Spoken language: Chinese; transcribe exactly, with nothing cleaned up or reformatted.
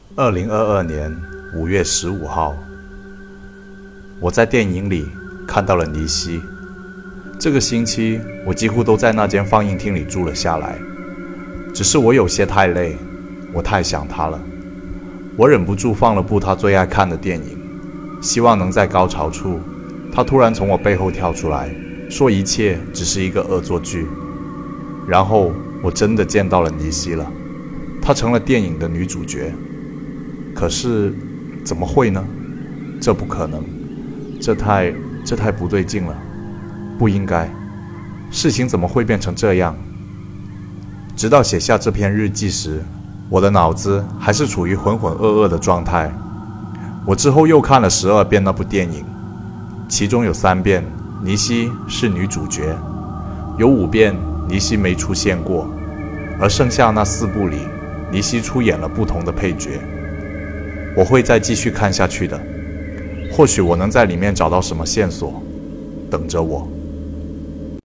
二零二二年五月十五号，我在电影里看到了尼西。这个星期，我几乎都在那间放映厅里住了下来。只是我有些太累，我太想他了。我忍不住放了部他最爱看的电影，希望能在高潮处，他突然从我背后跳出来，说一切只是一个恶作剧。然后我真的见到了尼西了，她成了电影的女主角。可是怎么会呢？这不可能，这太这太不对劲了，不应该，事情怎么会变成这样？直到写下这篇日记时，我的脑子还是处于浑浑噩噩的状态。我之后又看了十二遍那部电影，其中有三遍尼西是女主角，有五遍尼西没出现过，而剩下那四部里，尼西出演了不同的配角。我会再继续看下去的，或许我能在里面找到什么线索，等着我。